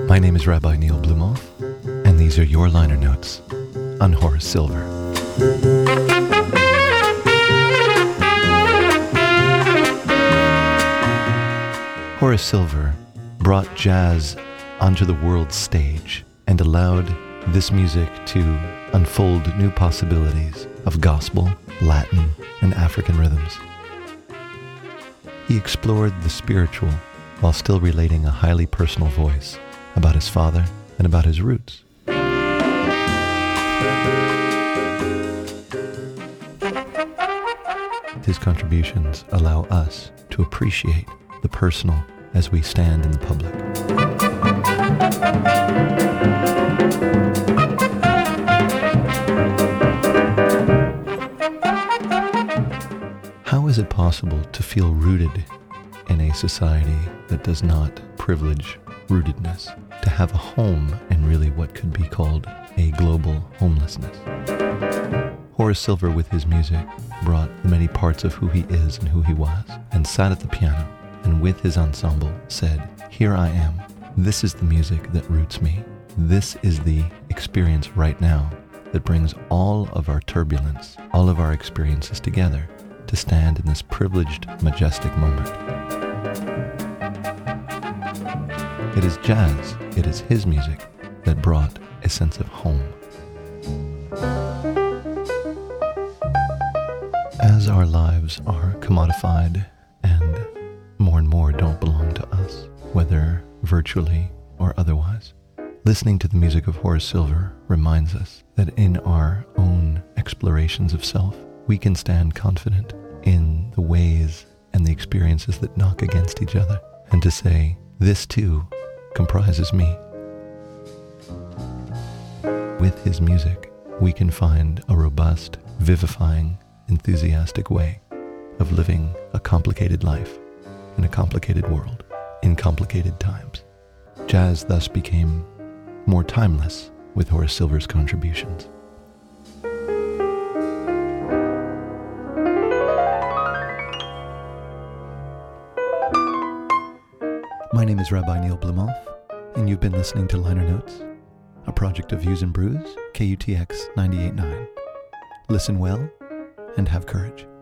My name is Rabbi Neil Blumoff, and these are your liner notes on Horace Silver. Horace Silver brought jazz onto the world stage and allowed this music to unfold new possibilities of gospel, Latin, and African rhythms. He explored the spiritual while still relating a highly personal voice about his father and about his roots. His contributions allow us to appreciate the personal as we stand in the public. How is it possible to feel rooted in a society that does not privilege rootedness, to have a home in really what could be called a global homelessness? Horace Silver, with his music, brought the many parts of who he is and who he was, and sat at the piano, and with his ensemble said, "Here I am. This is the music that roots me. This is the experience right now that brings all of our turbulence, all of our experiences together to stand in this privileged, majestic moment." It is jazz, it is his music that brought a sense of home. As our lives are commodified and more don't belong to us, whether virtually or otherwise, listening to the music of Horace Silver reminds us that in our own explorations of self, we can stand confident in the ways and the experiences that knock against each other, and to say, this too comprises me. With his music, we can find a robust, vivifying, enthusiastic way of living a complicated life in a complicated world, in complicated times. Jazz thus became more timeless with Horace Silver's contributions. My name is Rabbi Neil Blumoff, and you've been listening to Liner Notes, a project of Views and Brews, KUTX 98.9. Listen well and have courage.